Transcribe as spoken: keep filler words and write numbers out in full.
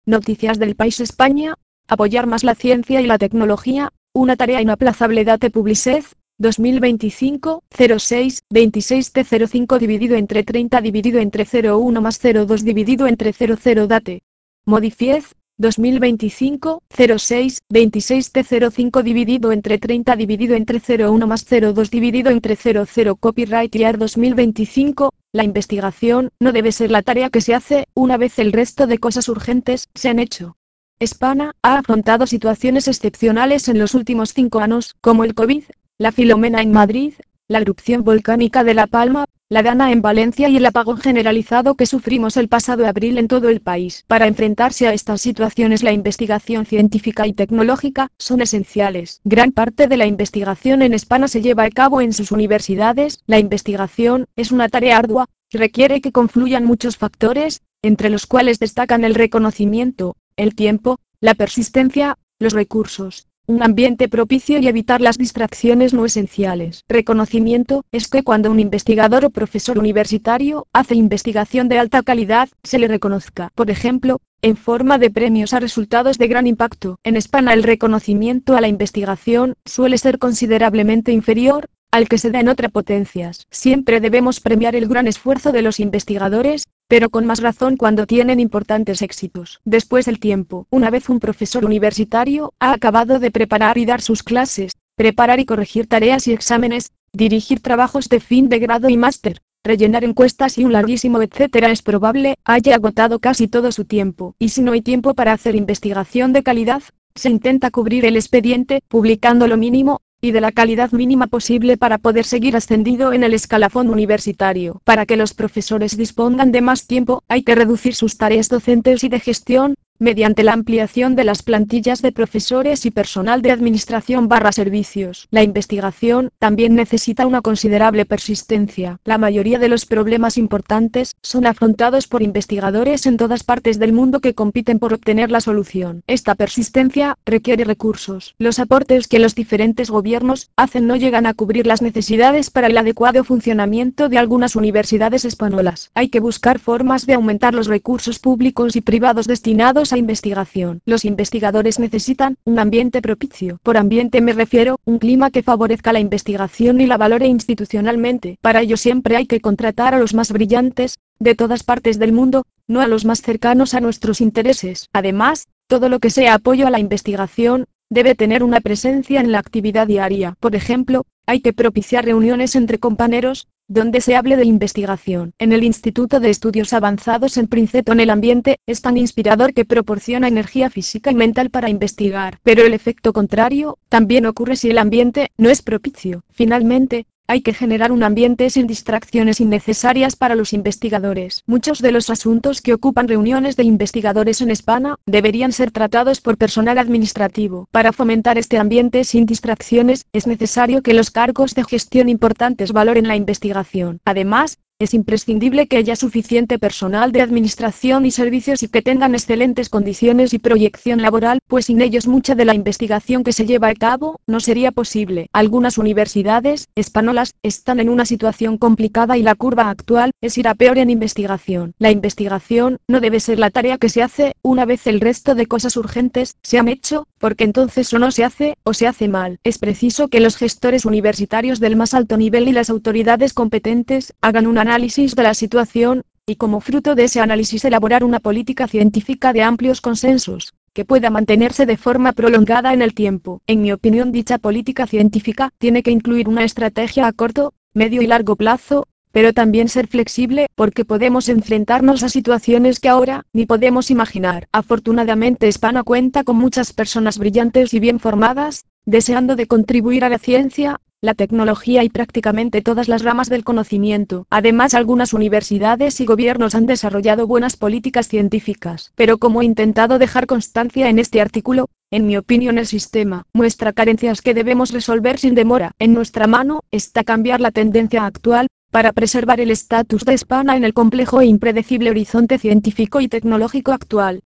Noticias del país España. Apoyar más la ciencia y la tecnología, una tarea inaplazable. Date Publicez, dos mil veinticinco, cero seis, veintiséis T cero cinco dividido entre treinta dividido entre cero uno más cero dos dividido entre cero cero. Date. Modifiez, dos mil veinticinco, cero seis, veintiséis T cero cinco dividido entre treinta dividido entre cero uno más cero dos dividido entre cero cero. Copyright Year dos mil veinticinco. La investigación no debe ser la tarea que se hace una vez el resto de cosas urgentes se han hecho. España ha afrontado situaciones excepcionales en los últimos cinco años, como el COVID, la Filomena en Madrid, la erupción volcánica de La Palma, la Dana en Valencia y el apagón generalizado que sufrimos el pasado abril en todo el país. Para enfrentarse a estas situaciones, la investigación científica y tecnológica son esenciales. Gran parte de la investigación en España se lleva a cabo en sus universidades. La investigación es una tarea ardua, que requiere que confluyan muchos factores, entre los cuales destacan el reconocimiento, el tiempo, la persistencia, los recursos, un ambiente propicio y evitar las distracciones no esenciales. Reconocimiento es que cuando un investigador o profesor universitario hace investigación de alta calidad, se le reconozca, por ejemplo, en forma de premios a resultados de gran impacto. En España el reconocimiento a la investigación suele ser considerablemente inferior al que se da en otras potencias. Siempre debemos premiar el gran esfuerzo de los investigadores, pero con más razón cuando tienen importantes éxitos. Después el tiempo. Una vez un profesor universitario ha acabado de preparar y dar sus clases, preparar y corregir tareas y exámenes, dirigir trabajos de fin de grado y máster, rellenar encuestas y un larguísimo etcétera, es probable haya agotado casi todo su tiempo. Y si no hay tiempo para hacer investigación de calidad, se intenta cubrir el expediente, publicando lo mínimo, y de la calidad mínima posible para poder seguir ascendido en el escalafón universitario. Para que los profesores dispongan de más tiempo, hay que reducir sus tareas docentes y de gestión, mediante la ampliación de las plantillas de profesores y personal de administración barra servicios. La investigación también necesita una considerable persistencia. La mayoría de los problemas importantes son afrontados por investigadores en todas partes del mundo que compiten por obtener la solución. Esta persistencia requiere recursos. Los aportes que los diferentes gobiernos hacen no llegan a cubrir las necesidades para el adecuado funcionamiento de algunas universidades españolas. Hay que buscar formas de aumentar los recursos públicos y privados destinados a investigación. Los investigadores necesitan un ambiente propicio. Por ambiente me refiero, un clima que favorezca la investigación y la valore institucionalmente. Para ello siempre hay que contratar a los más brillantes, de todas partes del mundo, no a los más cercanos a nuestros intereses. Además, todo lo que sea apoyo a la investigación, debe tener una presencia en la actividad diaria. Por ejemplo, hay que propiciar reuniones entre compañeros, donde se hable de investigación. En el Instituto de Estudios Avanzados en Princeton el ambiente es tan inspirador que proporciona energía física y mental para investigar. Pero el efecto contrario también ocurre si el ambiente no es propicio. Finalmente, hay que generar un ambiente sin distracciones innecesarias para los investigadores. Muchos de los asuntos que ocupan reuniones de investigadores en España deberían ser tratados por personal administrativo. Para fomentar este ambiente sin distracciones, es necesario que los cargos de gestión importantes valoren la investigación. Además, es imprescindible que haya suficiente personal de administración y servicios y que tengan excelentes condiciones y proyección laboral, pues sin ellos mucha de la investigación que se lleva a cabo no sería posible. Algunas universidades españolas están en una situación complicada y la curva actual es ir a peor en investigación. La investigación no debe ser la tarea que se hace una vez el resto de cosas urgentes se han hecho, porque entonces o no se hace o se hace mal. Es preciso que los gestores universitarios del más alto nivel y las autoridades competentes hagan una análisis de la situación, y como fruto de ese análisis elaborar una política científica de amplios consensos, que pueda mantenerse de forma prolongada en el tiempo. En mi opinión, dicha política científica tiene que incluir una estrategia a corto, medio y largo plazo, pero también ser flexible, porque podemos enfrentarnos a situaciones que ahora ni podemos imaginar. Afortunadamente España cuenta con muchas personas brillantes y bien formadas, deseando de contribuir a la ciencia, la tecnología y prácticamente todas las ramas del conocimiento. Además, algunas universidades y gobiernos han desarrollado buenas políticas científicas. Pero como he intentado dejar constancia en este artículo, en mi opinión el sistema muestra carencias que debemos resolver sin demora. En nuestra mano está cambiar la tendencia actual, para preservar el estatus de España en el complejo e impredecible horizonte científico y tecnológico actual.